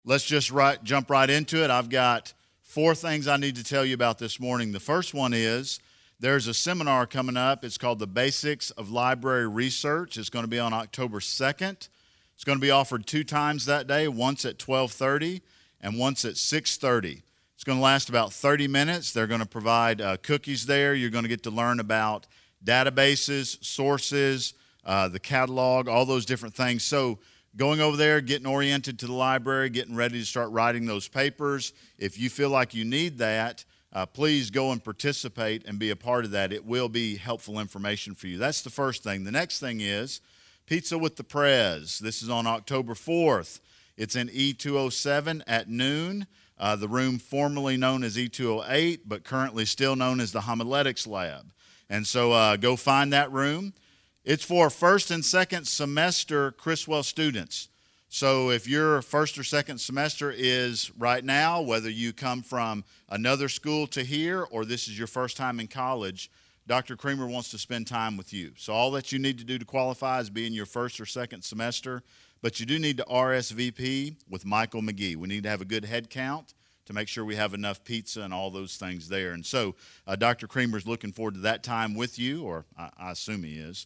Let's just jump right into it. I've got four things I need to tell you about this morning. The first one is there's a seminar coming up. It's called The Basics of Library Research. It's going to be on October 2nd. It's going to be offered two times that day, once at 12:30 and once at 6:30. It's going to last about 30 minutes. They're going to provide cookies there. You're going to get to learn about databases, sources, the catalog, all those different things. So going over there, getting oriented to the library, getting ready to start writing those papers. If you feel like you need that, please go and participate and be a part of that. It will be helpful information for you. That's the first thing. The next thing is Pizza with the Prez. This is on October 4th. It's in E207 at noon. The room formerly known as E208, but currently still known as the Homiletics Lab. And so go find that room. It's for first and second semester Criswell students. So if your first or second semester is right now, whether you come from another school to here or this is your first time in college, Dr. Creamer wants to spend time with you. So all that you need to do to qualify is be in your first or second semester, but you do need to RSVP with Michael McGee. We need to have a good head count to make sure we have enough pizza and all those things there. And so Dr. Creamer's looking forward to that time with you, or I assume he is.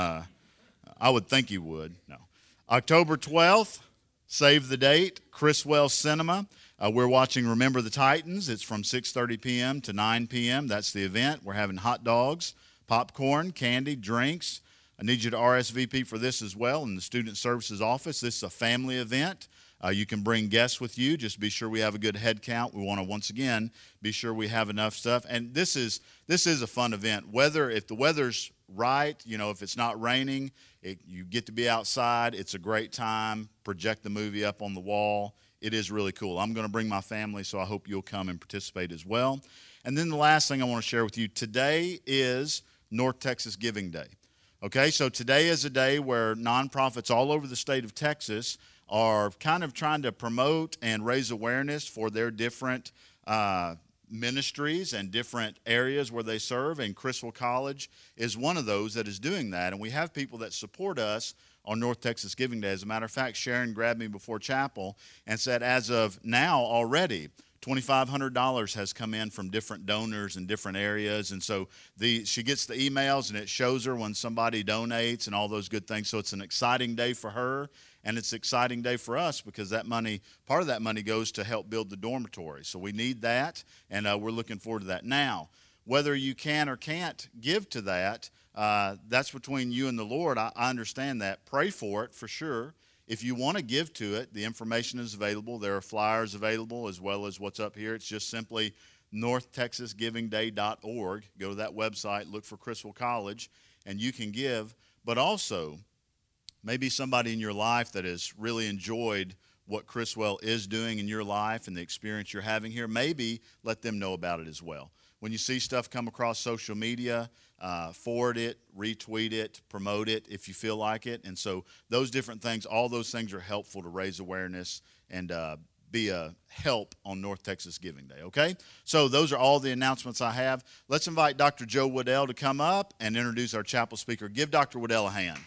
I would think you would. No. October 12th, save the date, Criswell Cinema. We're watching Remember the Titans. It's from 6:30 p.m. to 9 p.m. That's the event. We're having hot dogs, popcorn, candy, drinks. I need you to RSVP for this as well in the Student Services office. This is a family event. You can bring guests with you. Just be sure we have a good head count. We want to, once again, be sure we have enough stuff. And this is a fun event. If the weather's right, if it's not raining, you get to be outside. It's a great time. Project the movie up on the wall. It is really cool. I'm going to bring my family, so I hope you'll come and participate as well. And then the last thing I want to share with you, today is North Texas Giving Day. Okay, so today is a day where nonprofits all over the state of Texas are kind of trying to promote and raise awareness for their different ministries and different areas where they serve, and Criswell College is one of those that is doing that. And we have people that support us on North Texas Giving Day. As a matter of fact, Sharon grabbed me before chapel and said, as of now already, $2,500 has come in from different donors in different areas. And so she gets the emails, and it shows her when somebody donates and all those good things. So it's an exciting day for her, and it's an exciting day for us because part of that money goes to help build the dormitory. So we need that, and we're looking forward to that. Now, whether you can or can't give to that, that's between you and the Lord. I understand that. Pray for it for sure. If you want to give to it, the information is available. There are flyers available as well as what's up here. It's just simply northtexasgivingday.org. Go to that website, look for Criswell College, and you can give. But also, maybe somebody in your life that has really enjoyed what Criswell is doing in your life and the experience you're having here, maybe let them know about it as well. When you see stuff come across social media, forward it, retweet it, promote it if you feel like it. And so those different things, all those things are helpful to raise awareness and be a help on North Texas Giving Day, okay? So those are all the announcements I have. Let's invite Dr. Joe Waddell to come up and introduce our chapel speaker. Give Dr. Waddell a hand.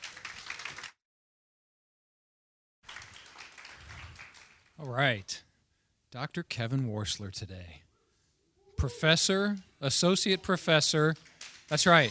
All right. Dr. Kevin Worsler today. Professor, associate professor, that's right.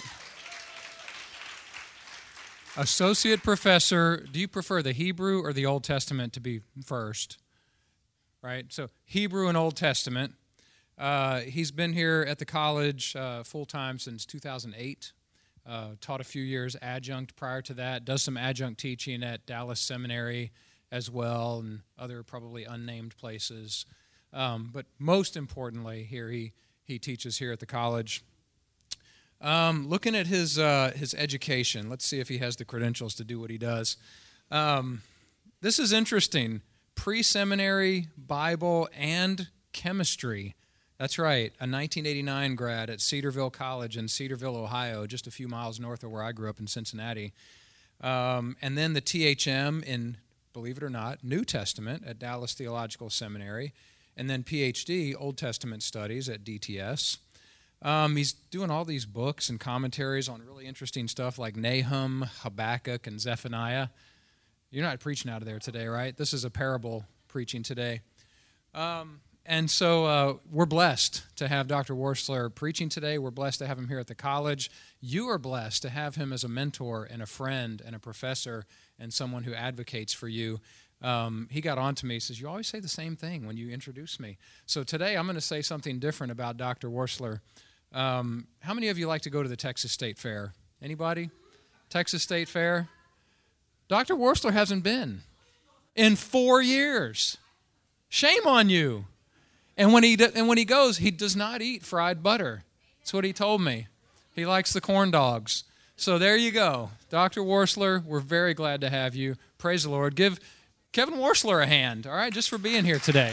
Associate professor, do you prefer the Hebrew or the Old Testament to be first? Right, so Hebrew and Old Testament. He's been here at the college full-time since 2008. Taught a few years adjunct prior to that. Does some adjunct teaching at Dallas Seminary as well and other probably unnamed places. But most importantly, here he teaches here at the college. Looking at his education, let's see if he has the credentials to do what he does. This is interesting. Pre-seminary, Bible, and chemistry. That's right, a 1989 grad at Cedarville College in Cedarville, Ohio, just a few miles north of where I grew up in Cincinnati. And then the THM in, believe it or not, New Testament at Dallas Theological Seminary, and then PhD, Old Testament Studies at DTS. He's doing all these books and commentaries on really interesting stuff like Nahum, Habakkuk, and Zephaniah. You're not preaching out of there today, right? This is a parable preaching today. And so we're blessed to have Dr. Worsler preaching today. We're blessed to have him here at the college. You are blessed to have him as a mentor and a friend and a professor and someone who advocates for you. He got on to me, he says, you always say the same thing when you introduce me. So today I'm going to say something different about Dr. Worsler. How many of you like to go to the Texas State Fair? Anybody? Texas State Fair? Dr. Worsler hasn't been in 4 years. Shame on you. And when he goes, he does not eat fried butter. That's what he told me. He likes the corn dogs. So there you go. Dr. Worsler, we're very glad to have you. Praise the Lord. Give Kevin Worsler a hand, all right, just for being here today.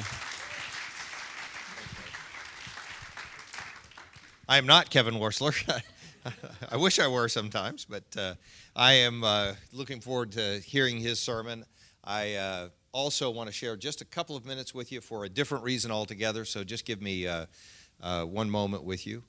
I am not Kevin Worsler. I wish I were sometimes, but I am looking forward to hearing his sermon. I also want to share just a couple of minutes with you for a different reason altogether, so just give me one moment with you.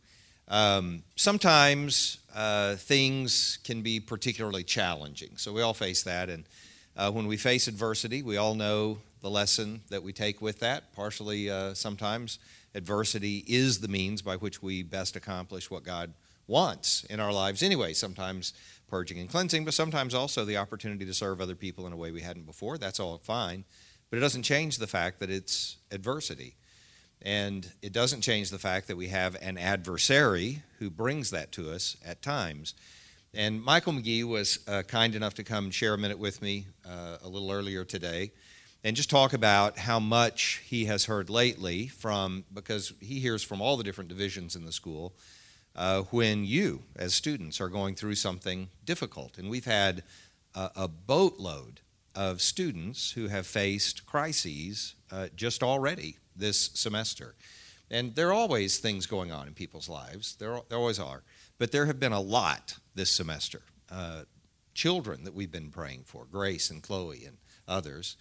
Sometimes things can be particularly challenging, so we all face that, and when we face adversity, we all know the lesson that we take with that. Partially, sometimes adversity is the means by which we best accomplish what God wants in our lives anyway, sometimes purging and cleansing, but sometimes also the opportunity to serve other people in a way we hadn't before. That's all fine, but it doesn't change the fact that it's adversity. And it doesn't change the fact that we have an adversary who brings that to us at times. And Michael McGee was kind enough to come share a minute with me a little earlier today and just talk about how much he has heard lately because he hears from all the different divisions in the school, when you, as students, are going through something difficult. And we've had a boatload of students who have faced crises just already this semester. And there are always things going on in people's lives. There always are. But there have been a lot this semester. Children that we've been praying for, Grace and Chloe and others,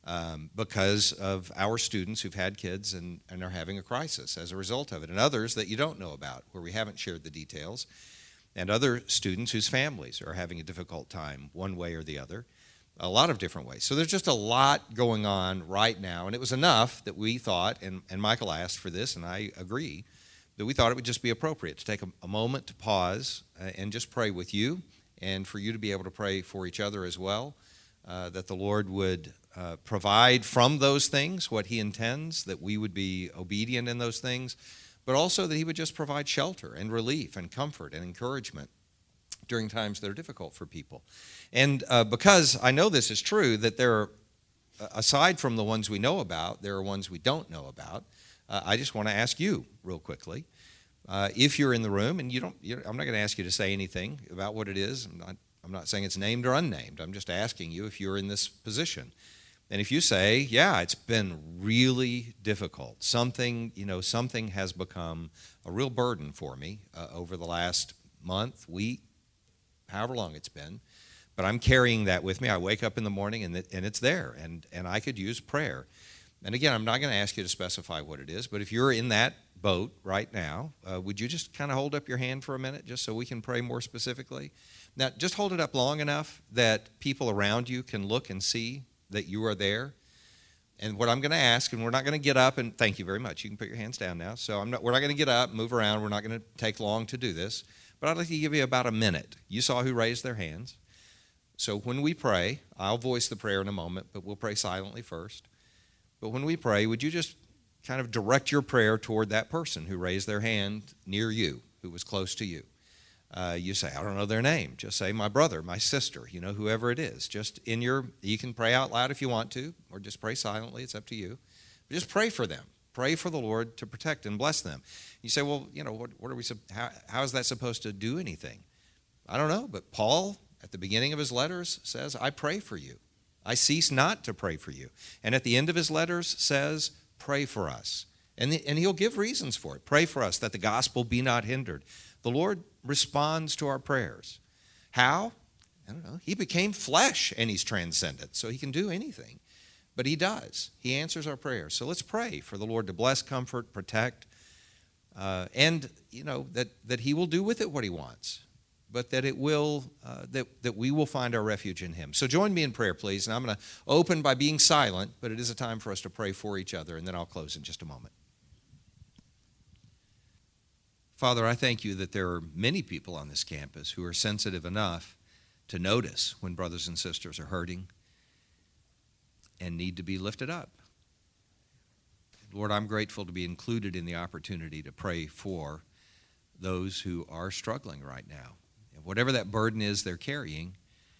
because of our students who've had kids and are having a crisis as a result of it, and others that you don't know about, where we haven't shared the details, and other students whose families are having a difficult time one way or the other, a lot of different ways. So there's just a lot going on right now, and it was enough that we thought, and Michael asked for this, and I agree, that we thought it would just be appropriate to take a moment to pause and just pray with you, and for you to be able to pray for each other as well, that the Lord would provide from those things what he intends, that we would be obedient in those things, but also that he would just provide shelter and relief and comfort and encouragement during times that are difficult for people. And because I know this is true, that there are, aside from the ones we know about, there are ones we don't know about. I just want to ask you real quickly, if you're in the room, and I'm not going to ask you to say anything about what it is. I'm not saying it's named or unnamed. I'm just asking you if you're in this position. And if you say, yeah, it's been really difficult. Something has become a real burden for me over the last month, week, however long it's been. But I'm carrying that with me. I wake up in the morning and it's there, and I could use prayer. And again, I'm not going to ask you to specify what it is, but if you're in that boat right now, would you just kind of hold up your hand for a minute just so we can pray more specifically? Now, just hold it up long enough that people around you can look and see that you are there. And what I'm going to ask, and we're not going to get up, and thank you very much. You can put your hands down now. So we're not going to get up, move around. We're not going to take long to do this. But I'd like to give you about a minute. You saw who raised their hands. So when we pray, I'll voice the prayer in a moment, but we'll pray silently first. But when we pray, would you just kind of direct your prayer toward that person who raised their hand near you, who was close to you? You say, I don't know their name. Just say, my brother, my sister, whoever it is. You can pray out loud if you want to, or just pray silently. It's up to you. But just pray for them. Pray for the Lord to protect and bless them. You say, well, what are we? How is that supposed to do anything? I don't know, but Paul, at the beginning of his letters, says, I pray for you. I cease not to pray for you. And at the end of his letters says, pray for us. And he'll give reasons for it. Pray for us that the gospel be not hindered. The Lord responds to our prayers. How? I don't know. He became flesh and he's transcendent, so he can do anything. But he does. He answers our prayers. So let's pray for the Lord to bless, comfort, protect, and that he will do with it what he wants. but that it will that we will find our refuge in him. So join me in prayer, please. And I'm going to open by being silent, but it is a time for us to pray for each other, and then I'll close in just a moment. Father, I thank you that there are many people on this campus who are sensitive enough to notice when brothers and sisters are hurting and need to be lifted up. Lord, I'm grateful to be included in the opportunity to pray for those who are struggling right now. And whatever that burden is they're carrying,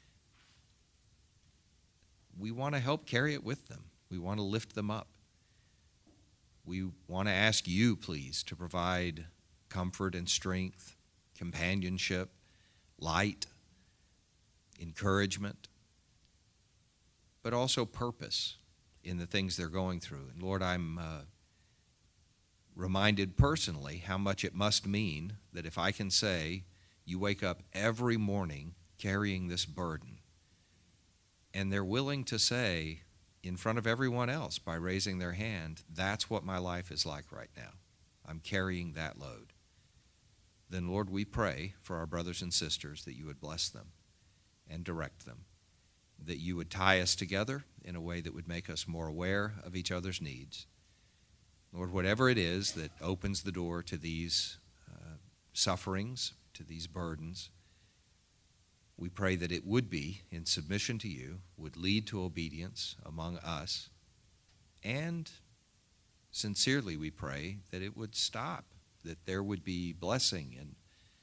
we want to help carry it with them. We want to lift them up. We want to ask you, please, to provide comfort and strength, companionship, light, encouragement, but also purpose in the things they're going through. And Lord, I'm reminded personally how much it must mean that if I can say, you wake up every morning carrying this burden, and they're willing to say in front of everyone else by raising their hand, that's what my life is like right now. I'm carrying that load. Then, Lord, we pray for our brothers and sisters that you would bless them and direct them, that you would tie us together in a way that would make us more aware of each other's needs. Lord, whatever it is that opens the door to these sufferings, to these burdens, we pray that it would be in submission to you, would lead to obedience among us, and sincerely we pray that it would stop, that there would be blessing, and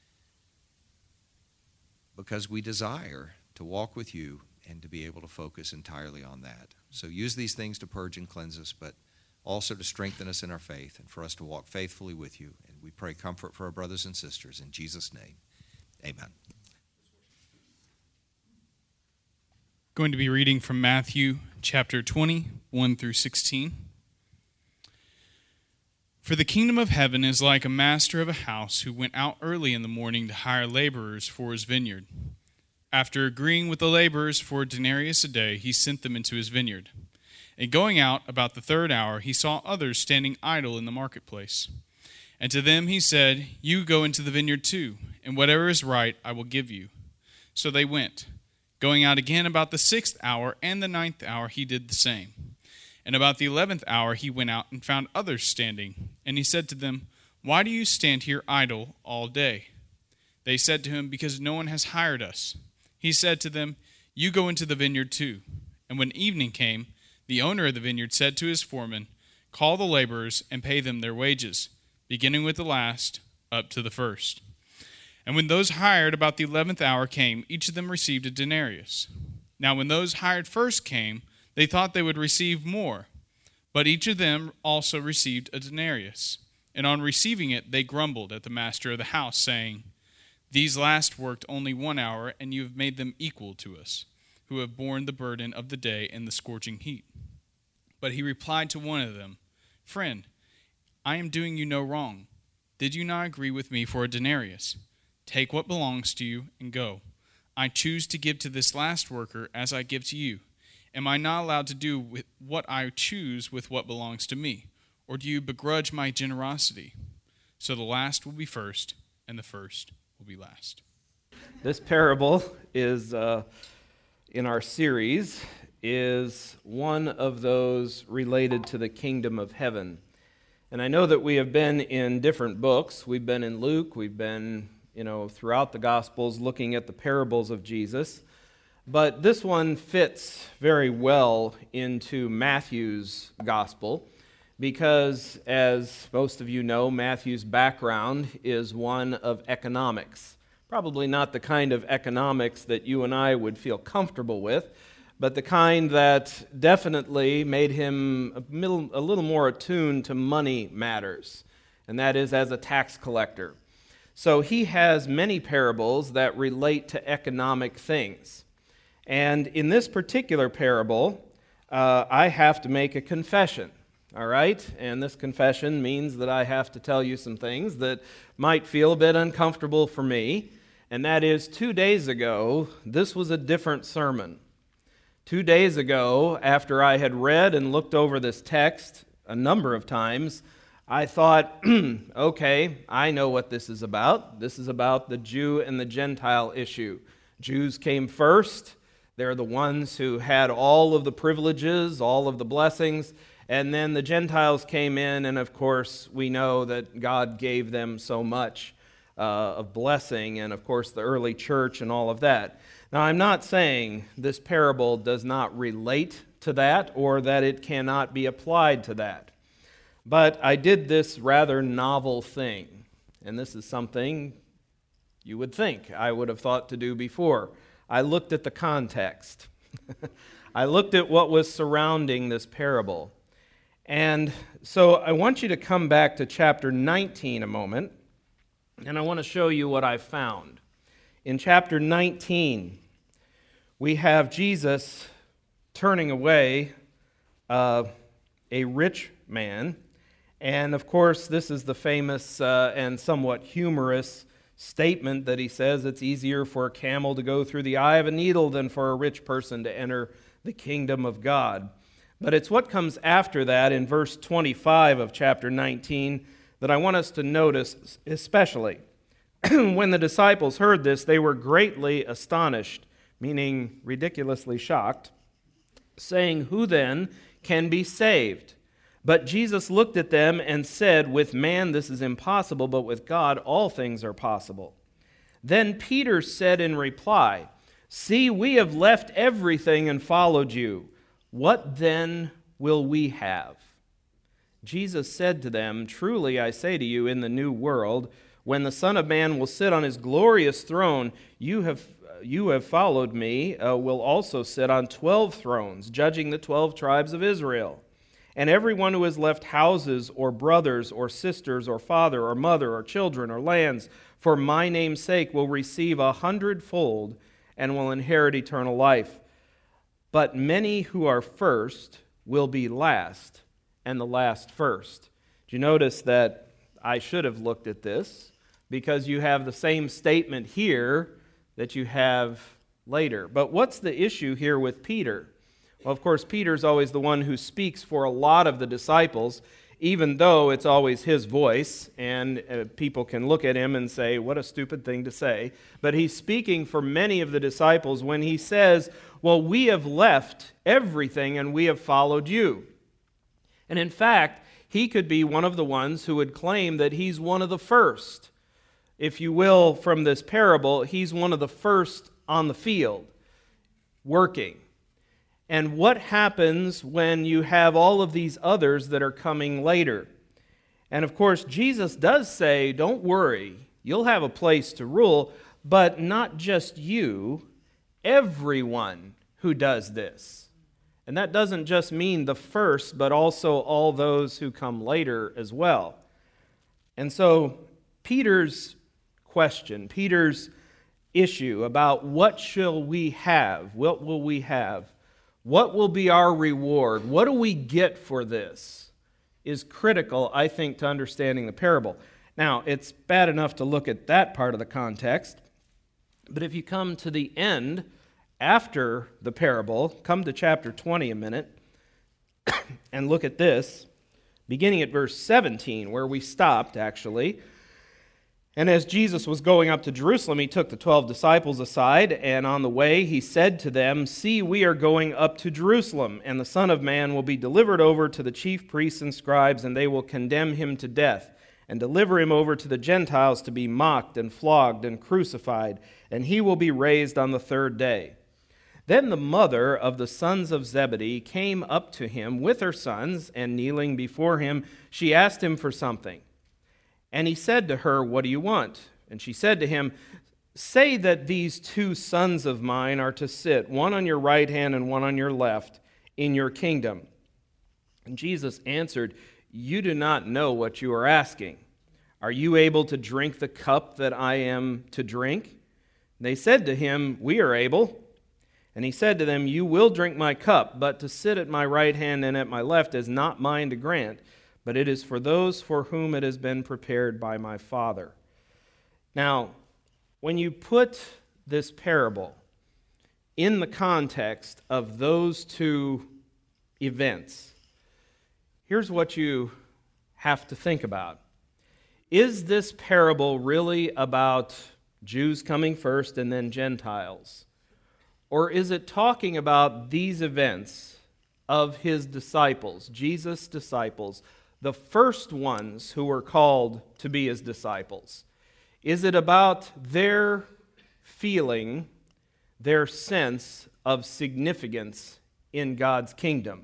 because we desire to walk with you and to be able to focus entirely on that. So use these things to purge and cleanse us, but also to strengthen us in our faith and for us to walk faithfully with you. And we pray comfort for our brothers and sisters. In Jesus' name, amen. Going to be reading from Matthew chapter 20, 1 through 16. For the kingdom of heaven is like a master of a house who went out early in the morning to hire laborers for his vineyard. After agreeing with the laborers for a denarius a day, he sent them into his vineyard. And going out about the third hour, he saw others standing idle in the marketplace. And to them he said, you go into the vineyard too, and whatever is right I will give you. So they went. Going out again about the 6th hour and the 9th hour, he did the same. And about the 11th hour he went out and found others standing. And he said to them, why do you stand here idle all day? They said to him, because no one has hired us. He said to them, you go into the vineyard too. And when evening came, the owner of the vineyard said to his foreman, call the laborers and pay them their wages, beginning with the last up to the first. And when those hired about the 11th hour came, each of them received a denarius. Now when those hired first came, they thought they would receive more, but each of them also received a denarius. And on receiving it, they grumbled at the master of the house, saying, these last worked only 1 hour, and you have made them equal to us, who have borne the burden of the day and the scorching heat. But he replied to one of them, friend, I am doing you no wrong. Did you not agree with me for a denarius? Take what belongs to you and go. I choose to give to this last worker as I give to you. Am I not allowed to do with what I choose with what belongs to me? Or do you begrudge my generosity? So the last will be first, and the first will be last. This parable is, in our series, is one of those related to the kingdom of heaven. And I know that we have been in different books. We've been in Luke. We've been, throughout the Gospels looking at the parables of Jesus. But this one fits very well into Matthew's Gospel because, as most of you know, Matthew's background is one of economics. Probably not the kind of economics that you and I would feel comfortable with, but the kind that definitely made him a little more attuned to money matters, and that is as a tax collector. So he has many parables that relate to economic things. And in this particular parable, I have to make a confession, all right? And this confession means that I have to tell you some things that might feel a bit uncomfortable for me, and that is 2 days ago, this was a different sermon. 2 days ago, after I had read and looked over this text a number of times, I thought, okay, I know what this is about. This is about the Jew and the Gentile issue. Jews came first. They're the ones who had all of the privileges, all of the blessings. And then the Gentiles came in, and of course, we know that God gave them so much of blessing, and of course, the early church and all of that. Now, I'm not saying this parable does not relate to that or that it cannot be applied to that. But I did this rather novel thing, and this is something you would think I would have thought to do before. I looked at the context. I looked at what was surrounding this parable. And so I want you to come back to chapter 19 a moment, and I want to show you what I found. In chapter 19, we have Jesus turning away a rich man. And of course, this is the famous and somewhat humorous statement that he says it's easier for a camel to go through the eye of a needle than for a rich person to enter the kingdom of God. But it's what comes after that in verse 25 of chapter 19 that I want us to notice especially. When the disciples heard this, they were greatly astonished, meaning ridiculously shocked, saying, "Who then can be saved?" But Jesus looked at them and said, "With man this is impossible, but with God all things are possible." Then Peter said in reply, "See, we have left everything and followed you. What then will we have?" Jesus said to them, "Truly I say to you, in the new world, when the Son of Man will sit on his glorious throne, you have followed me, will also sit on 12 thrones, judging the 12 tribes of Israel. And everyone who has left houses or brothers or sisters or father or mother or children or lands for my name's sake will receive 100-fold and will inherit eternal life. But many who are first will be last, and the last first." Do you notice that I should have looked at this? Because you have the same statement here that you have later. But what's the issue here with Peter? Well, of course, Peter's always the one who speaks for a lot of the disciples, even though it's always his voice, and people can look at him and say, what a stupid thing to say. But he's speaking for many of the disciples when he says, well, we have left everything and we have followed you. And in fact, he could be one of the ones who would claim that he's one of the first. If you will, from this parable, he's one of the first on the field, working. And what happens when you have all of these others that are coming later? And of course, Jesus does say, don't worry, you'll have a place to rule, but not just you, everyone who does this. And that doesn't just mean the first, but also all those who come later as well. And so Peter's question, Peter's issue about what shall we have, what will we have, what will be our reward, what do we get for this, is critical, I think, to understanding the parable. Now, it's bad enough to look at that part of the context, but if you come to the end, after the parable, come to chapter 20 a minute, and look at this, beginning at verse 17, where we stopped, actually. "And as Jesus was going up to Jerusalem, he took the 12 disciples aside, and on the way he said to them, 'See, we are going up to Jerusalem, and the Son of Man will be delivered over to the chief priests and scribes, and they will condemn him to death, and deliver him over to the Gentiles to be mocked and flogged and crucified, and he will be raised on the third day.' Then the mother of the sons of Zebedee came up to him with her sons, and kneeling before him, she asked him for something. And he said to her, 'What do you want?' And she said to him, 'Say that these 2 sons of mine are to sit, one on your right hand and one on your left, in your kingdom.' And Jesus answered, 'You do not know what you are asking. Are you able to drink the cup that I am to drink?' And they said to him, 'We are able.' And he said to them, 'You will drink my cup, but to sit at my right hand and at my left is not mine to grant, but it is for those for whom it has been prepared by my Father.'" Now, when you put this parable in the context of those 2 events, here's what you have to think about. Is this parable really about Jews coming first and then Gentiles? Or is it talking about these events of his disciples, Jesus' disciples, the first ones who were called to be his disciples? Is it about their feeling, their sense of significance in God's kingdom?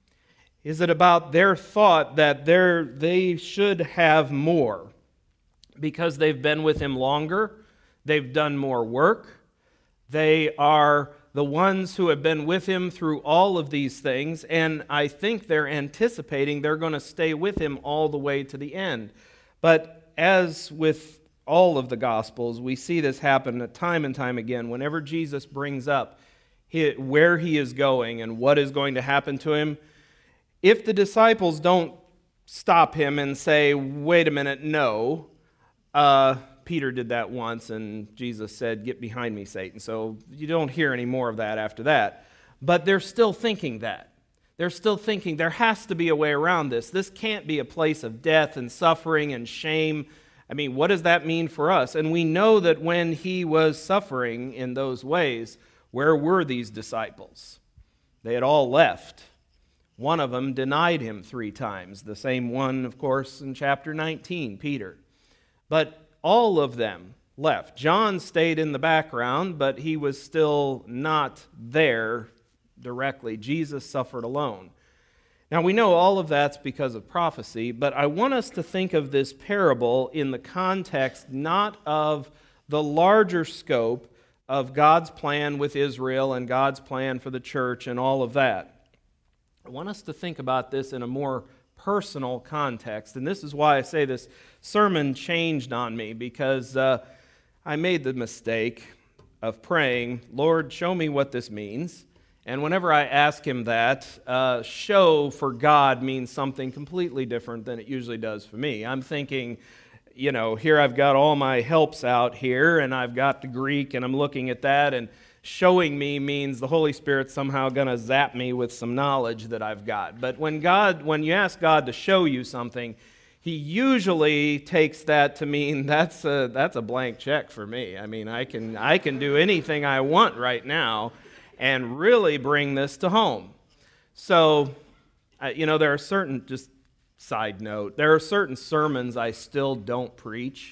Is it about their thought that they should have more because they've been with him longer, they've done more work, they are the ones who have been with him through all of these things, and I think they're anticipating they're going to stay with him all the way to the end. But as with all of the Gospels, we see this happen time and time again. Whenever Jesus brings up where he is going and what is going to happen to him, if the disciples don't stop him and say, wait a minute, no, Peter did that once, and Jesus said, get behind me, Satan. So you don't hear any more of that after that. But they're still thinking that. They're still thinking there has to be a way around this. This can't be a place of death and suffering and shame. I mean, what does that mean for us? And we know that when he was suffering in those ways, where were these disciples? They had all left. One of them denied him 3 times. The same one, of course, in chapter 19, Peter. But all of them left. John stayed in the background, but he was still not there directly. Jesus suffered alone. Now, we know all of that's because of prophecy, but I want us to think of this parable in the context not of the larger scope of God's plan with Israel and God's plan for the church and all of that. I want us to think about this in a more personal context, and this is why I say this sermon changed on me, because I made the mistake of praying, Lord, show me what this means. And whenever I ask him that, show for God means something completely different than it usually does for me. I'm thinking, here I've got all my helps out here, and I've got the Greek, and I'm looking at that, and showing me means the Holy Spirit's somehow going to zap me with some knowledge that I've got. But when you ask God to show you something, he usually takes that to mean that's a blank check for me. I mean, I can do anything I want right now and really bring this to home. So, there are certain, just side note, there are certain sermons I still don't preach.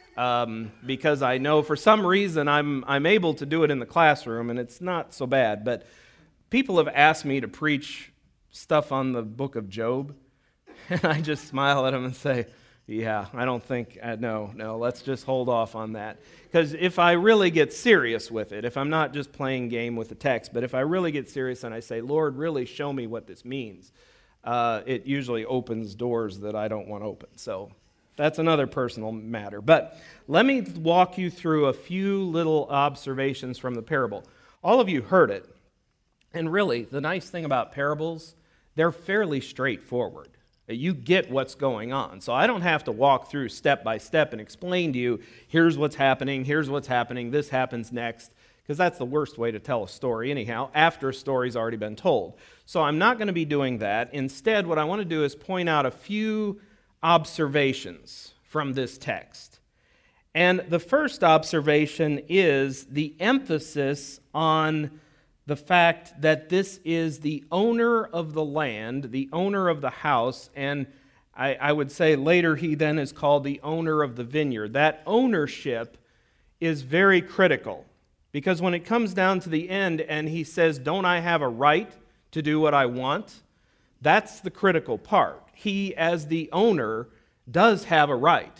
Because I know for some reason I'm able to do it in the classroom, and it's not so bad. But people have asked me to preach stuff on the book of Job, and I just smile at them and say, yeah, I don't think, no, let's just hold off on that. Because if I really get serious with it, if I'm not just playing game with the text, but if I really get serious and I say, Lord, really show me what this means, it usually opens doors that I don't want open. So that's another personal matter. But let me walk you through a few little observations from the parable. All of you heard it. And really, the nice thing about parables, they're fairly straightforward. You get what's going on. So I don't have to walk through step by step and explain to you, here's what's happening, this happens next, because that's the worst way to tell a story anyhow, after a story's already been told. So I'm not going to be doing that. Instead, what I want to do is point out a few observations from this text. And the first observation is the emphasis on the fact that this is the owner of the land, the owner of the house, and I would say later he then is called the owner of the vineyard. That ownership is very critical, because when it comes down to the end and he says, don't I have a right to do what I want? That's the critical part. He, as the owner, does have a right.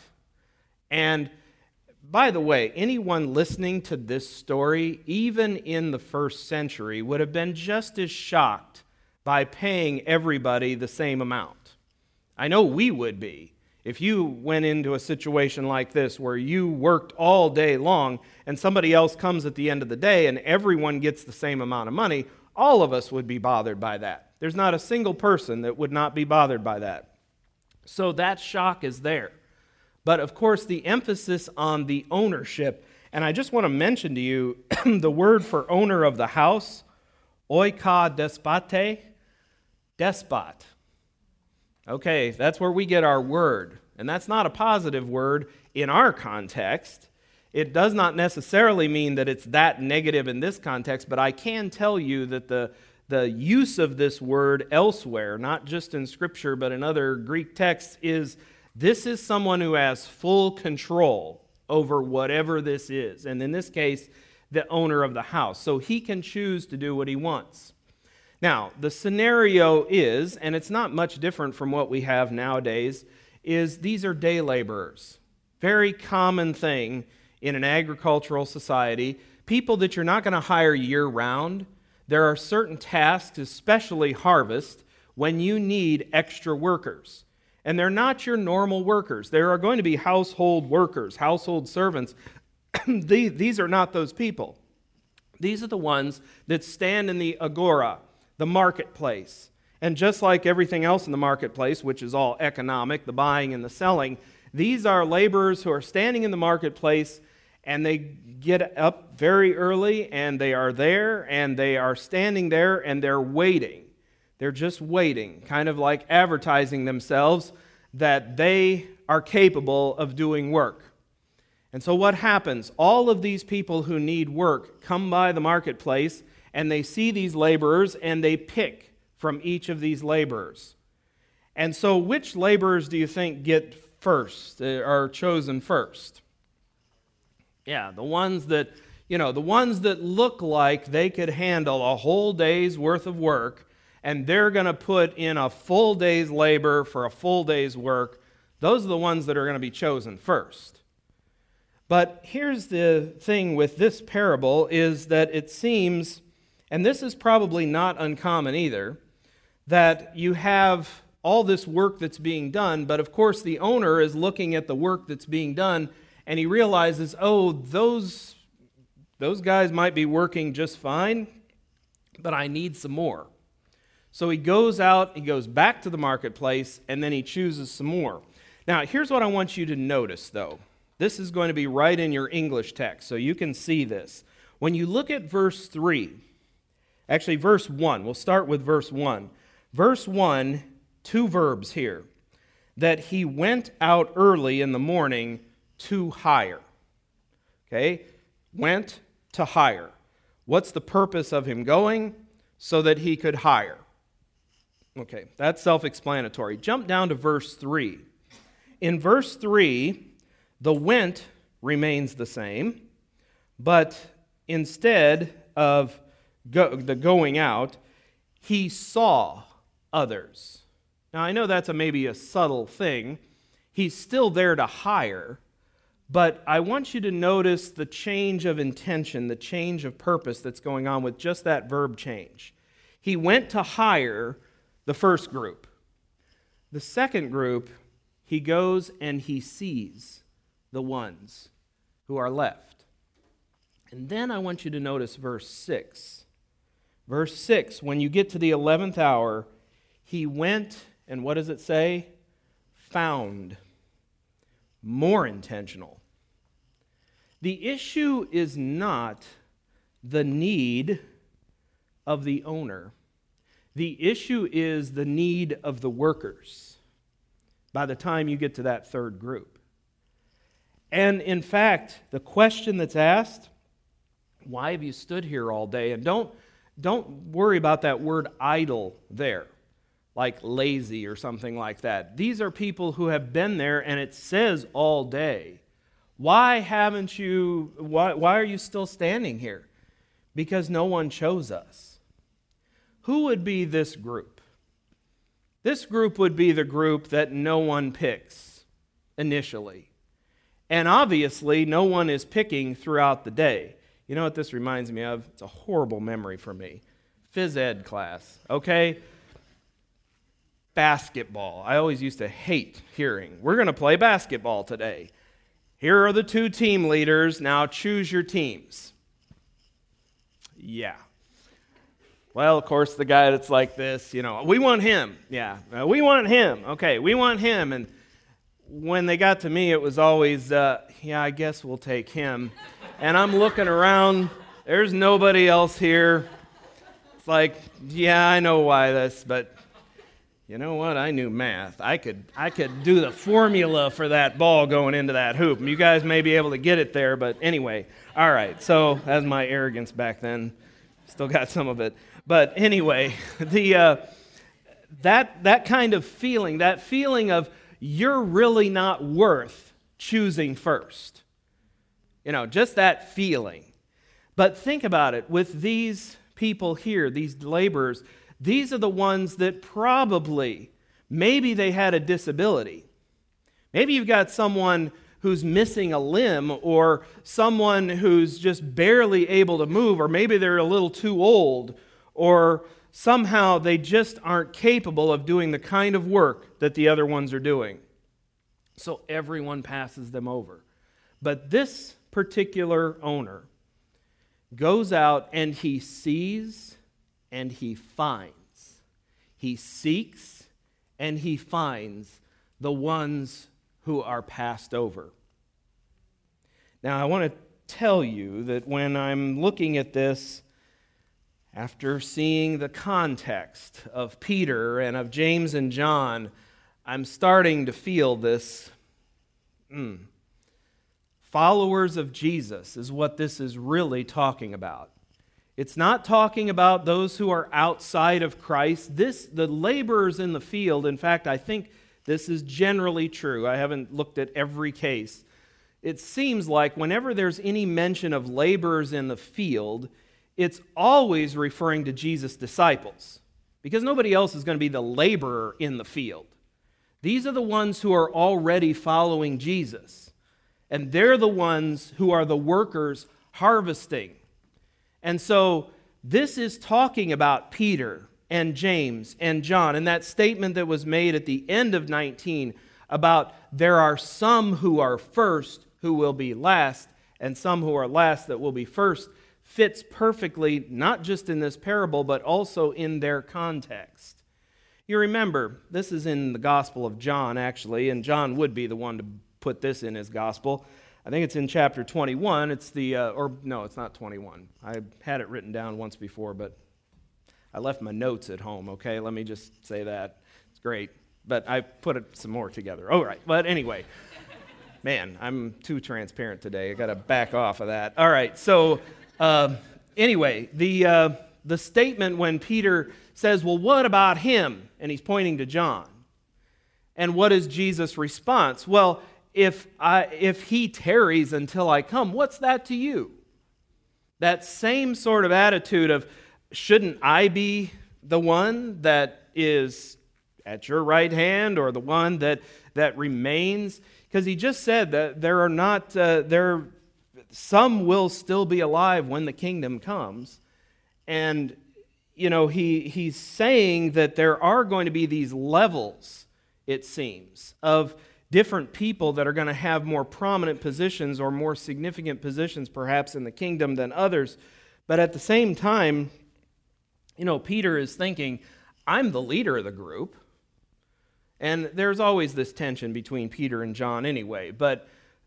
And by the way, anyone listening to this story, even in the first century, would have been just as shocked by paying everybody the same amount. I know we would be. If you went into a situation like this where you worked all day long and somebody else comes at the end of the day and everyone gets the same amount of money, all of us would be bothered by that. There's not a single person that would not be bothered by that. So that shock is there. But of course, the emphasis on the ownership, and I just want to mention to you the word for owner of the house, oika despate, despot. Okay, that's where we get our word. And that's not a positive word in our context. It does not necessarily mean that it's that negative in this context, but I can tell you that the use of this word elsewhere, not just in Scripture but in other Greek texts, is this is someone who has full control over whatever this is. And in this case, the owner of the house. So he can choose to do what he wants. Now, the scenario is, and it's not much different from what we have nowadays, is these are day laborers. Very common thing in an agricultural society. People that you're not going to hire year-round. There are certain tasks, especially harvest, when you need extra workers. And they're not your normal workers. There are going to be household workers, household servants. These are not those people. These are the ones that stand in the agora, the marketplace. And just like everything else in the marketplace, which is all economic, the buying and the selling, these are laborers who are standing in the marketplace, and they get up very early, and they are there, and they are standing there, and they're waiting. They're just waiting, kind of like advertising themselves that they are capable of doing work. And so what happens? All of these people who need work come by the marketplace, and they see these laborers, and they pick from each of these laborers. And so which laborers do you think get first, are chosen first? Yeah, the ones that look like they could handle a whole day's worth of work, and they're going to put in a full day's labor for a full day's work. Those are the ones that are going to be chosen first. But here's the thing with this parable is that it seems, and this is probably not uncommon either, that you have all this work that's being done, but of course the owner is looking at the work that's being done, and he realizes, oh, those guys might be working just fine, but I need some more. So he goes out, he goes back to the marketplace, and then he chooses some more. Now, here's what I want you to notice, though. This is going to be right in your English text, so you can see this. When you look at verse 3, actually verse 1, we'll start with verse 1. Verse 1, two verbs here. That he went out early in the morning to hire. Okay? Went to hire. What's the purpose of him going? So that he could hire. Okay, that's self-explanatory. Jump down to verse 3. In verse 3, the went remains the same, but instead of the going out, he saw others. Now, I know that's maybe a subtle thing. He's still there to hire, but I want you to notice the change of intention, the change of purpose that's going on with just that verb change. He went to hire the first group. The second group, he goes and he sees the ones who are left. And then I want you to notice verse 6. Verse 6, when you get to the 11th hour, he went, and what does it say? Found. More intentional. The issue is not the need of the owner. The issue is the need of the workers by the time you get to that third group. And in fact, the question that's asked, why have you stood here all day? And don't worry about that word idle there, like lazy or something like that. These are people who have been there, and it says all day. Why are you still standing here? Because no one chose us. Who would be this group? This group would be the group that no one picks initially. And obviously, no one is picking throughout the day. You know what this reminds me of? It's a horrible memory for me. Phys ed class, okay? Basketball. I always used to hate hearing, we're going to play basketball today. Here are the two team leaders. Now choose your teams. Yeah. Well, of course, the guy that's like this, we want him. Yeah, we want him. Okay, we want him. And when they got to me, it was always, I guess we'll take him. And I'm looking around. There's nobody else here. It's like, yeah, I know why this, but, You know what? I knew math. I could do the formula for that ball going into that hoop. You guys may be able to get it there, but anyway. All right, so that's my arrogance back then. Still got some of it. But anyway, that kind of feeling, that feeling of you're really not worth choosing first. You know, just that feeling. But think about it. With these people here, these laborers, these are the ones that probably, maybe they had a disability. Maybe you've got someone who's missing a limb, or someone who's just barely able to move, or maybe they're a little too old, or somehow they just aren't capable of doing the kind of work that the other ones are doing. So everyone passes them over. But this particular owner goes out and he sees and he finds. He seeks and he finds the ones who are passed over. Now, I want to tell you that when I'm looking at this, after seeing the context of Peter and of James and John, I'm starting to feel this. Followers of Jesus is what this is really talking about. It's not talking about those who are outside of Christ. The laborers in the field, in fact, I think this is generally true. I haven't looked at every case. It seems like whenever there's any mention of laborers in the field, it's always referring to Jesus' disciples, because nobody else is going to be the laborer in the field. These are the ones who are already following Jesus, and they're the ones who are the workers harvesting. And so this is talking about Peter and James and John, and that statement that was made at the end of 19 about there are some who are first who will be last, and some who are last that will be first, fits perfectly, not just in this parable, but also in their context. You remember, this is in the Gospel of John, actually, and John would be the one to put this in his Gospel. I think it's in chapter 21. It's it's not 21. I had it written down once before, but I left my notes at home, okay? Let me just say that. It's great. But I put some more together. All right. But anyway, man, I'm too transparent today. I got to back off of that. All right. So anyway, the statement when Peter says, well, what about him? And he's pointing to John. And what is Jesus' response? Well, if he tarries until I come, what's that to you? That same sort of attitude of, shouldn't I be the one that is at your right hand, or the one that remains? Because he just said that there are not, some will still be alive when the kingdom comes. And, you know, he's saying that there are going to be these levels, it seems, of different people that are going to have more prominent positions or more significant positions perhaps in the kingdom than others. But at the same time, you know, Peter is thinking, I'm the leader of the group. And there's always this tension between Peter and John anyway. But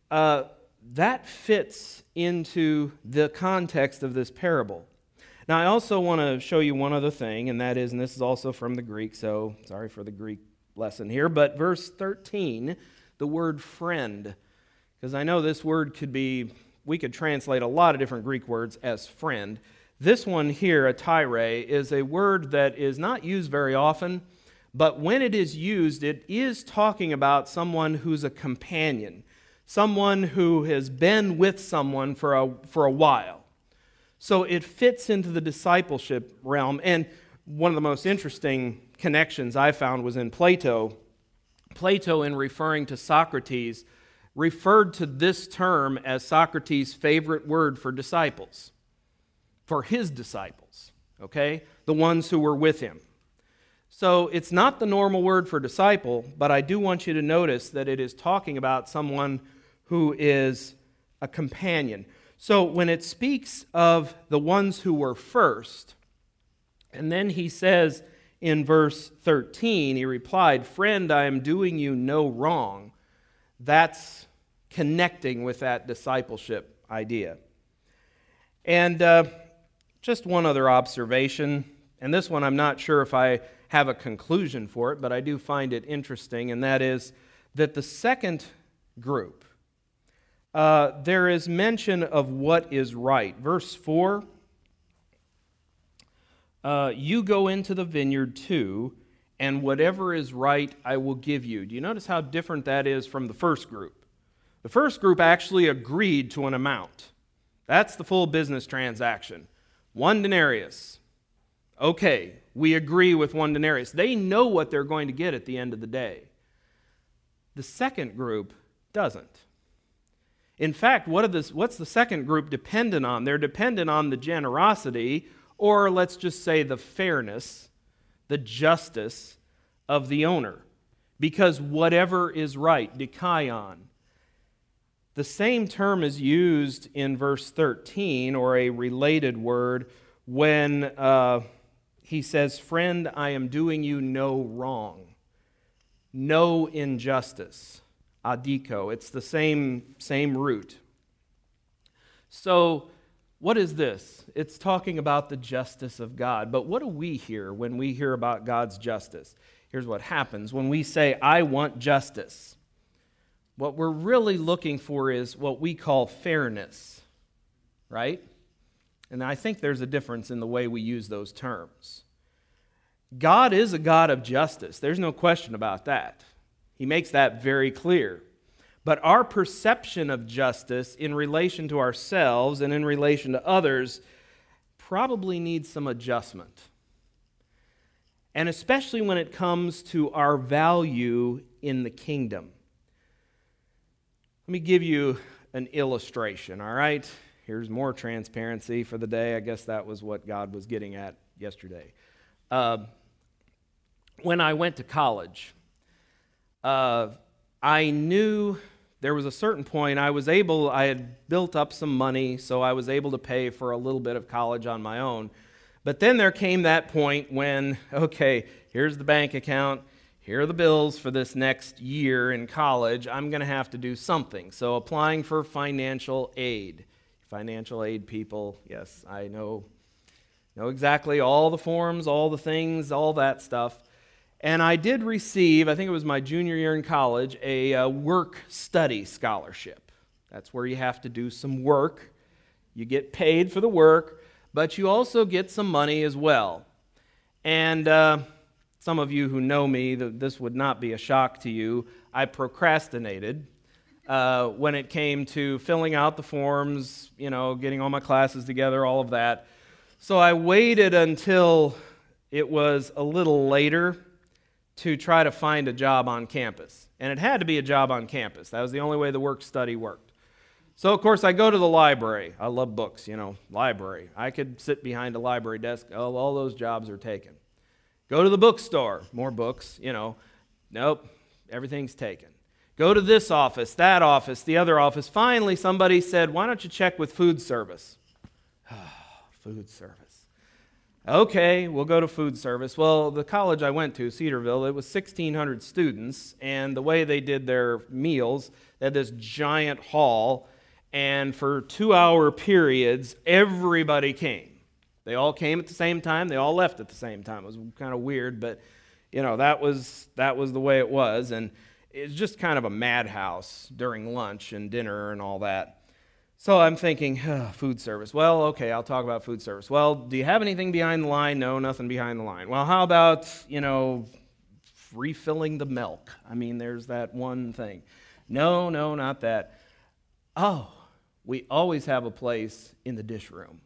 that fits into the context of this parable. Now, I also want to show you one other thing, and that is, and this is also from the Greek, so sorry for the Greek lesson here, but verse 13, the word friend, because I know this word we could translate a lot of different Greek words as friend. This one here, atyre, is a word that is not used very often, but when it is used, it is talking about someone who's a companion, someone who has been with someone for a while. So it fits into the discipleship realm. And one of the most interesting connections I found was in Plato. Plato, in referring to Socrates, referred to this term as Socrates' favorite word for disciples, for his disciples, okay? The ones who were with him. So it's not the normal word for disciple, but I do want you to notice that it is talking about someone who is a companion. So when it speaks of the ones who were first, and then he says in verse 13, he replied, "Friend, I am doing you no wrong." That's connecting with that discipleship idea. And just one other observation, and this one I'm not sure if I have a conclusion for it, but I do find it interesting, and that is that the second group, there is mention of what is right. Verse 4, you go into the vineyard too, and whatever is right I will give you. Do you notice how different that is from the first group? The first group actually agreed to an amount. That's the full business transaction. 1 denarius. Okay, we agree with 1 denarius. They know what they're going to get at the end of the day. The second group doesn't. In fact, what's the second group dependent on? They're dependent on the generosity, or let's just say the fairness, the justice of the owner. Because whatever is right, dikaion. The same term is used in verse 13, or a related word, when he says, friend, I am doing you no wrong, no injustice. Adiko, it's the same root. So, what is this? It's talking about the justice of God. But what do we hear when we hear about God's justice? Here's what happens. When we say, I want justice, what we're really looking for is what we call fairness, right? And I think there's a difference in the way we use those terms. God is a God of justice. There's no question about that. He makes that very clear. But our perception of justice in relation to ourselves and in relation to others probably needs some adjustment. And especially when it comes to our value in the kingdom. Let me give you an illustration, all right? Here's more transparency for the day. I guess that was what God was getting at yesterday. When I went to college, I knew there was a certain point I had built up some money, so I was able to pay for a little bit of college on my own. But then there came that point when, okay, here's the bank account, here are the bills for this next year in college, I'm going to have to do something. So applying for financial aid. Financial aid people, yes, I know exactly all the forms, all the things, all that stuff. And I did receive, I think it was my junior year in college, a work-study scholarship. That's where you have to do some work. You get paid for the work, but you also get some money as well. And some of you who know me, this would not be a shock to you. I procrastinated when it came to filling out the forms, getting all my classes together, all of that. So I waited until it was a little later to try to find a job on campus. And it had to be a job on campus. That was the only way the work study worked. So, of course, I go to the library. I love books, library. I could sit behind a library desk. Oh, all those jobs are taken. Go to the bookstore. More books, Nope, everything's taken. Go to this office, that office, the other office. Finally, somebody said, why don't you check with food service? Food service. Okay, we'll go to food service. Well, the college I went to, Cedarville, it was 1,600 students, and the way they did their meals, they had this giant hall, and for 2-hour periods, everybody came. They all came at the same time. They all left at the same time. It was kind of weird, but, that was the way it was, and it was just kind of a madhouse during lunch and dinner and all that. So I'm thinking, food service. Well, okay, I'll talk about food service. Well, do you have anything behind the line? No, nothing behind the line. Well, how about, refilling the milk? I mean, there's that one thing. No, not that. Oh, we always have a place in the dish room.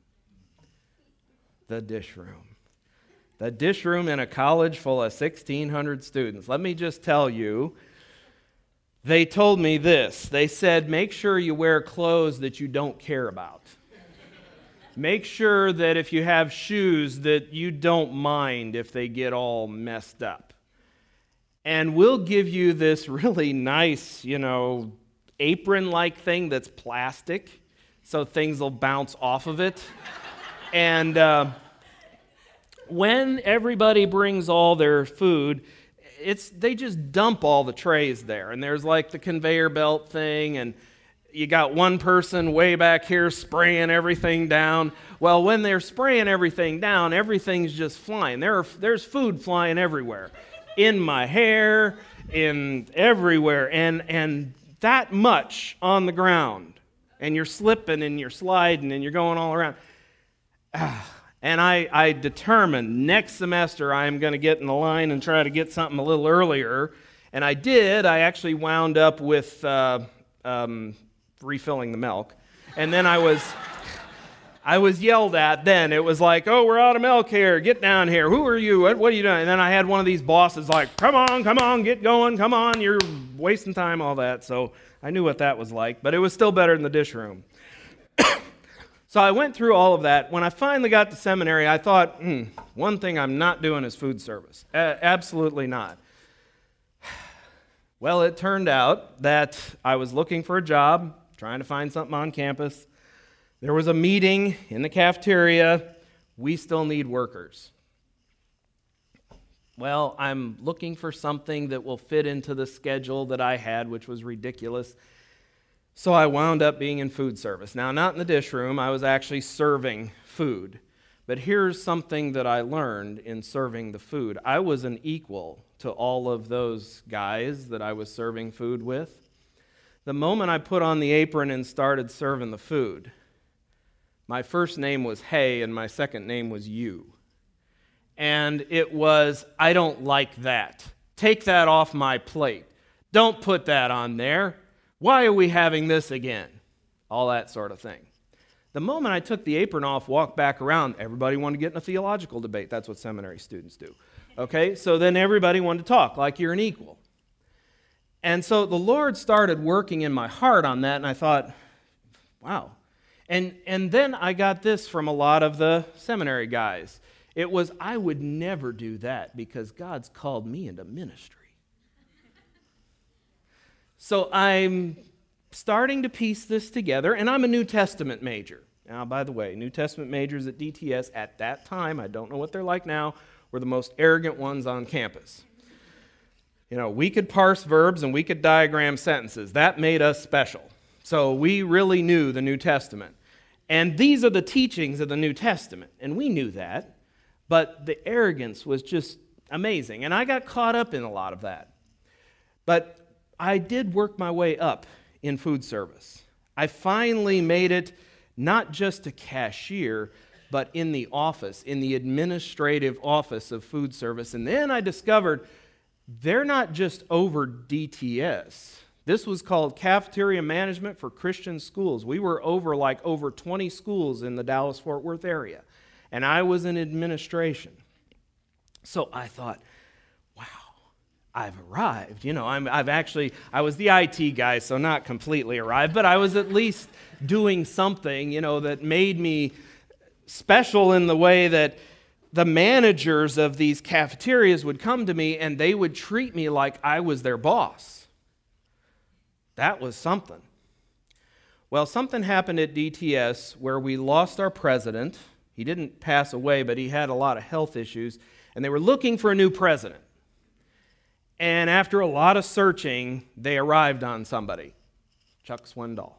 The dish room. The dish room in a college full of 1,600 students. Let me just tell you, they told me this. They said, make sure you wear clothes that you don't care about. Make sure that if you have shoes that you don't mind if they get all messed up. And we'll give you this really nice, apron-like thing that's plastic, so things will bounce off of it. And when everybody brings all their food, they just dump all the trays there, and there's like the conveyor belt thing, and you got one person way back here spraying everything down. Well, when they're spraying everything down, everything's just flying. There's food flying everywhere. In my hair, in everywhere, and that much on the ground. And you're slipping and you're sliding and you're going all around. And I determined next semester I am going to get in the line and try to get something a little earlier. And I did. I actually wound up with refilling the milk. And then I was yelled at then. It was like, oh, we're out of milk here. Get down here. Who are you? What are you doing? And then I had one of these bosses like, come on, get going. Come on, you're wasting time, all that. So I knew what that was like. But it was still better than the dish room. So I went through all of that. When I finally got to seminary, I thought, one thing I'm not doing is food service. Absolutely not. Well, it turned out that I was looking for a job, trying to find something on campus. There was a meeting in the cafeteria. We still need workers. Well, I'm looking for something that will fit into the schedule that I had, which was ridiculous. So I wound up being in food service. Now, not in the dish room. I was actually serving food. But here's something that I learned in serving the food. I was an equal to all of those guys that I was serving food with. The moment I put on the apron and started serving the food, my first name was Hey and my second name was You. And it was, I don't like that. Take that off my plate. Don't put that on there. Why are we having this again? All that sort of thing. The moment I took the apron off, walked back around, everybody wanted to get in a theological debate. That's what seminary students do. Okay, so then everybody wanted to talk like you're an equal. And so the Lord started working in my heart on that, and I thought, wow. And then I got this from a lot of the seminary guys. It was, I would never do that because God's called me into ministry. So I'm starting to piece this together, and I'm a New Testament major. Now, by the way, New Testament majors at DTS at that time, I don't know what they're like now, were the most arrogant ones on campus. You know, we could parse verbs and we could diagram sentences. That made us special. So we really knew the New Testament. And these are the teachings of the New Testament, and we knew that, but the arrogance was just amazing, and I got caught up in a lot of that. But I did work my way up in food service. I finally made it not just a cashier, but in the office, in the administrative office of food service. And then I discovered they're not just over DTS. This was called Cafeteria Management for Christian Schools. We were over 20 schools in the Dallas-Fort Worth area. And I was in administration. So I thought, wow, I've arrived. You know, I was the IT guy, so not completely arrived, but I was at least doing something, you know, that made me special in the way that the managers of these cafeterias would come to me and they would treat me like I was their boss. That was something. Well, something happened at DTS where we lost our president. He didn't pass away, but he had a lot of health issues, and they were looking for a new president. And after a lot of searching, they arrived on somebody, Chuck Swindoll.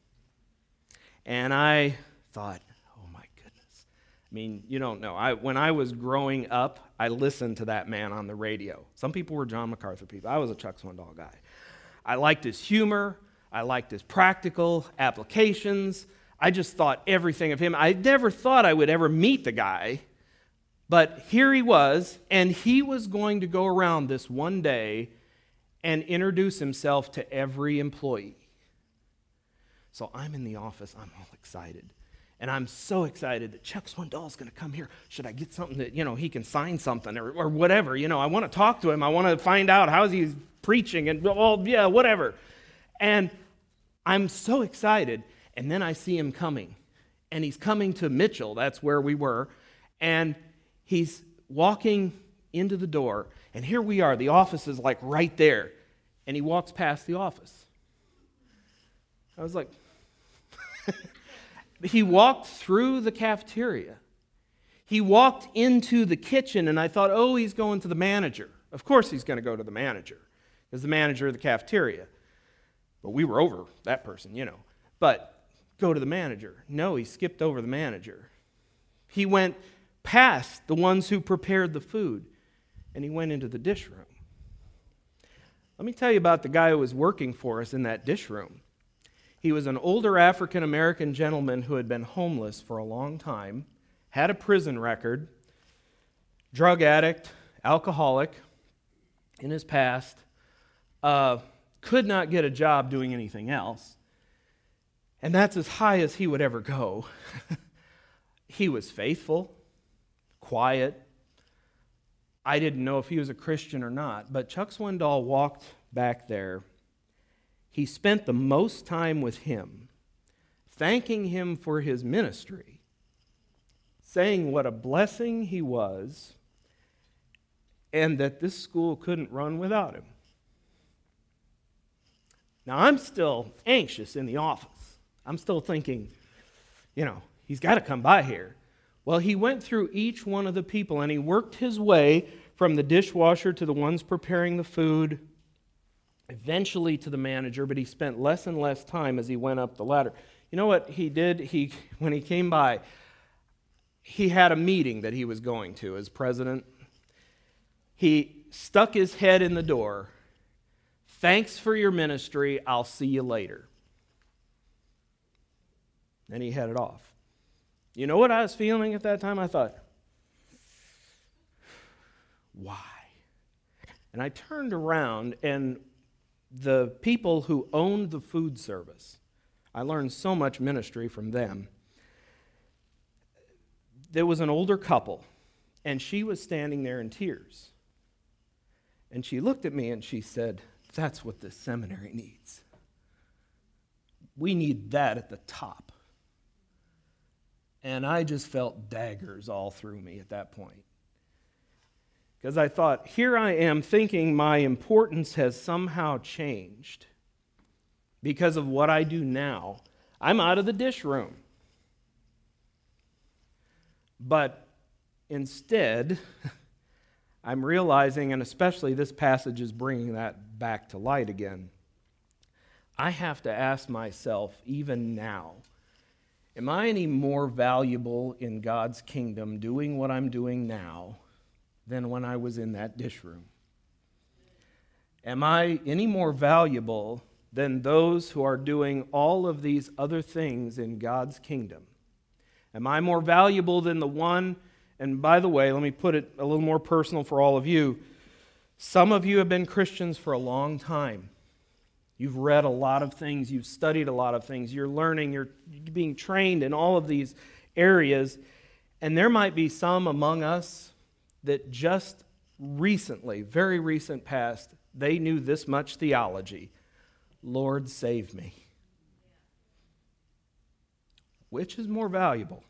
And I thought, oh my goodness. I mean, you don't know. When I was growing up, I listened to that man on the radio. Some people were John MacArthur people. I was a Chuck Swindoll guy. I liked his humor. I liked his practical applications. I just thought everything of him. I never thought I would ever meet the guy. But here he was, and he was going to go around this one day and introduce himself to every employee. So I'm in the office, I'm all excited. And I'm so excited that Chuck Swindoll's going to come here. Should I get something that, he can sign something or whatever? I want to talk to him. I want to find out how he's preaching and, whatever. And I'm so excited. And then I see him coming. And he's coming to Mitchell. That's where we were. And he's walking into the door, and here we are. The office is like right there, and he walks past the office. I was like, he walked through the cafeteria. He walked into the kitchen, and I thought, oh, he's going to the manager. Of course he's going to go to the manager, because the manager of the cafeteria. But we were over that person, But go to the manager. No, he skipped over the manager. He went past the ones who prepared the food, and he went into the dish room. Let me tell you about the guy who was working for us in that dish room. He was an older African-American gentleman who had been homeless for a long time, had a prison record, drug addict, alcoholic in his past, could not get a job doing anything else, and that's as high as he would ever go. He was faithful, quiet. I didn't know if he was a Christian or not, but Chuck Swindoll walked back there. He spent the most time with him, thanking him for his ministry, saying what a blessing he was, and that this school couldn't run without him. Now, I'm still anxious in the office. I'm still thinking, he's got to come by here. Well, he went through each one of the people, and he worked his way from the dishwasher to the ones preparing the food, eventually to the manager, but he spent less and less time as he went up the ladder. You know what he did? When he came by, he had a meeting that he was going to as president. He stuck his head in the door. Thanks for your ministry. I'll see you later. Then he headed off. You know what I was feeling at that time? I thought, why? And I turned around, and the people who owned the food service, I learned so much ministry from them. There was an older couple, and she was standing there in tears. And she looked at me and she said, that's what this seminary needs. We need that at the top. And I just felt daggers all through me at that point. Because I thought, here I am thinking my importance has somehow changed because of what I do now. I'm out of the dish room. But instead, I'm realizing, and especially this passage is bringing that back to light again, I have to ask myself, even now, am I any more valuable in God's kingdom doing what I'm doing now than when I was in that dish room? Am I any more valuable than those who are doing all of these other things in God's kingdom? Am I more valuable than the one? And by the way, let me put it a little more personal for all of you. Some of you have been Christians for a long time. You've read a lot of things. You've studied a lot of things. You're learning. You're being trained in all of these areas. And there might be some among us that just recently, very recent past, they knew this much theology. Lord, save me. Which is more valuable?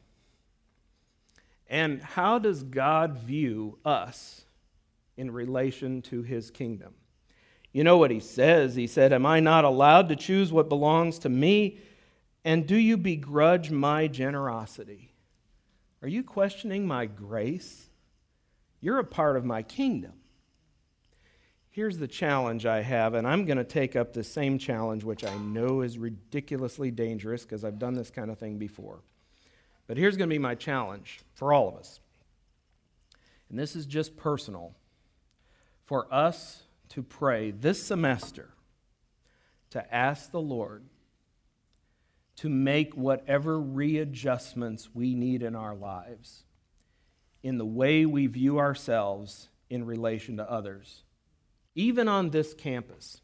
And how does God view us in relation to his kingdom? You know what he says? He said, am I not allowed to choose what belongs to me? And do you begrudge my generosity? Are you questioning my grace? You're a part of my kingdom. Here's the challenge I have, and I'm going to take up the same challenge, which I know is ridiculously dangerous because I've done this kind of thing before. But here's going to be my challenge for all of us. And this is just personal. For us to pray this semester to ask the Lord to make whatever readjustments we need in our lives in the way we view ourselves in relation to others. Even on this campus,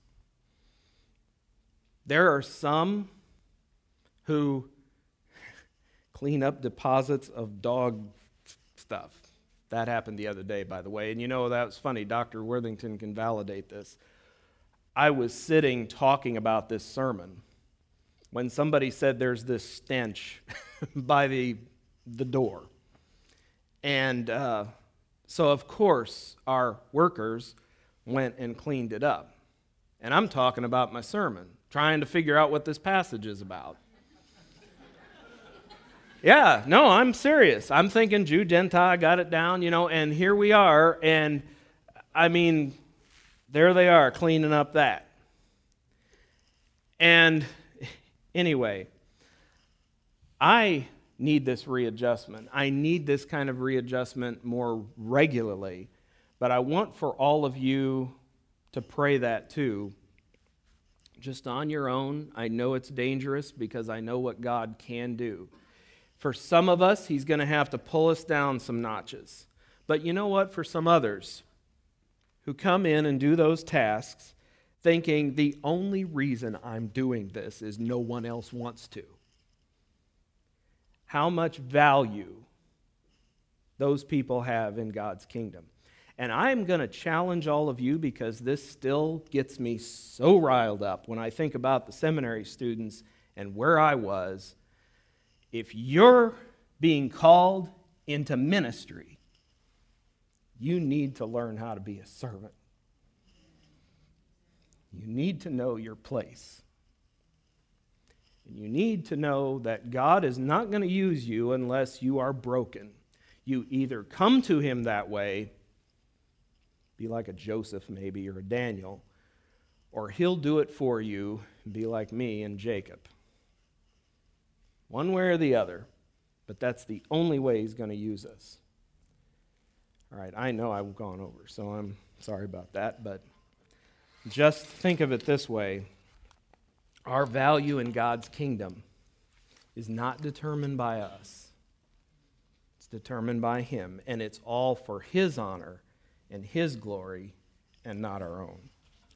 there are some who clean up deposits of dog stuff. That happened the other day, by the way. And that was funny. Dr. Worthington can validate this. I was sitting talking about this sermon when somebody said there's this stench by the door. And so, of course, our workers went and cleaned it up. And I'm talking about my sermon, trying to figure out what this passage is about. Yeah, no, I'm serious. I'm thinking Jew, Gentile, got it down, and here we are. And, there they are, cleaning up that. And anyway, I need this readjustment. I need this kind of readjustment more regularly. But I want for all of you to pray that too. Just on your own. I know it's dangerous because I know what God can do. For some of us, He's going to have to pull us down some notches. But you know what? For some others who come in and do those tasks thinking the only reason I'm doing this is no one else wants to. How much value those people have in God's kingdom. And I'm going to challenge all of you because this still gets me so riled up when I think about the seminary students and where I was. If you're being called into ministry, you need to learn how to be a servant. You need to know your place. And you need to know that God is not going to use you unless you are broken. You either come to Him that way, be like a Joseph maybe, or a Daniel, or He'll do it for you and be like me and Jacob. One way or the other, but that's the only way He's going to use us. All right, I know I've gone over, so I'm sorry about that, but just think of it this way. Our value in God's kingdom is not determined by us. It's determined by Him, and it's all for His honor and His glory and not our own.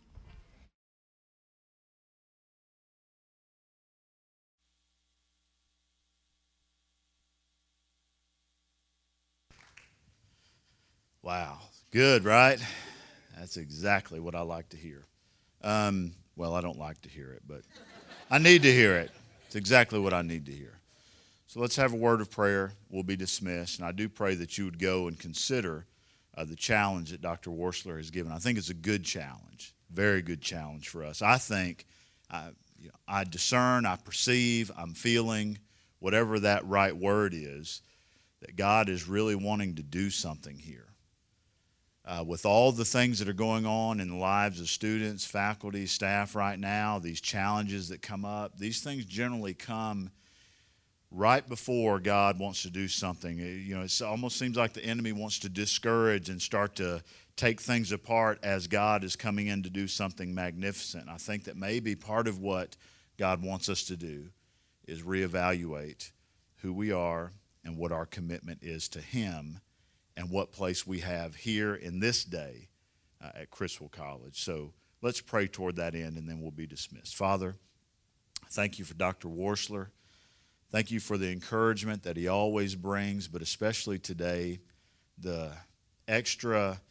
Wow. Good, right? That's exactly what I like to hear. Well, I don't like to hear it, but I need to hear it. It's exactly what I need to hear. So let's have a word of prayer. We'll be dismissed. And I do pray that you would go and consider the challenge that Dr. Worsler has given. I think it's a good challenge, very good challenge for us. I think I discern, I perceive, I'm feeling, whatever that right word is, that God is really wanting to do something here. With all the things that are going on in the lives of students, faculty, staff right now, these challenges that come up, these things generally come right before God wants to do something. You know, it almost seems like the enemy wants to discourage and start to take things apart as God is coming in to do something magnificent. I think that maybe part of what God wants us to do is reevaluate who we are and what our commitment is to Him and what place we have here in this day at Criswell College. So let's pray toward that end, and then we'll be dismissed. Father, thank you for Dr. Worsler. Thank you for the encouragement that he always brings, but especially today, the extra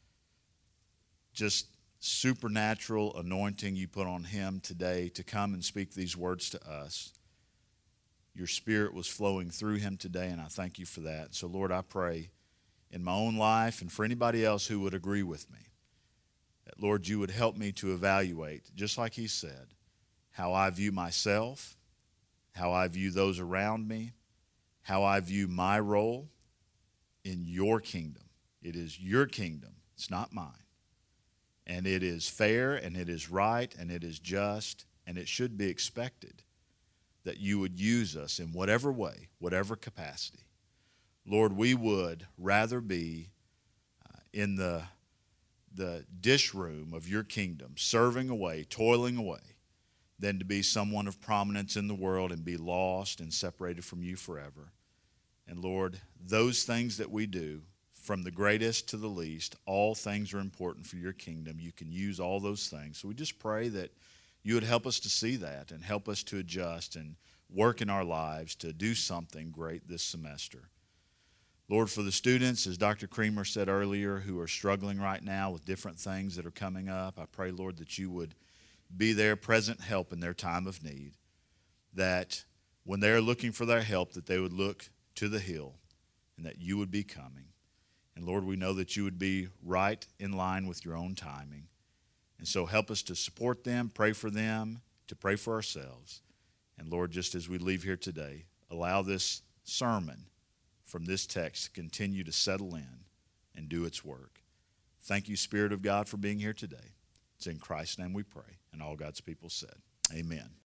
just supernatural anointing you put on him today to come and speak these words to us. Your Spirit was flowing through him today, and I thank you for that. So, Lord, I pray in my own life and for anybody else who would agree with me, that, Lord, you would help me to evaluate, just like he said, how I view myself, how I view those around me, how I view my role in your kingdom. It is your kingdom. It's not mine. And it is fair, and it is right, and it is just, and it should be expected that you would use us in whatever way, whatever capacity. Lord, we would rather be in the dish room of your kingdom, serving away, toiling away, than to be someone of prominence in the world and be lost and separated from you forever. And Lord, those things that we do, from the greatest to the least, all things are important for your kingdom. You can use all those things. So we just pray that you would help us to see that and help us to adjust and work in our lives to do something great this semester. Lord, for the students, as Dr. Creamer said earlier, who are struggling right now with different things that are coming up, I pray, Lord, that you would be their present help in their time of need, that when they're looking for their help, that they would look to the hill and that you would be coming. And Lord, we know that you would be right in line with your own timing. And so help us to support them, pray for them, to pray for ourselves. And Lord, just as we leave here today, allow this sermon from this text to continue to settle in and do its work. Thank you, Spirit of God, for being here today. It's in Christ's name we pray. And all God's people said, Amen.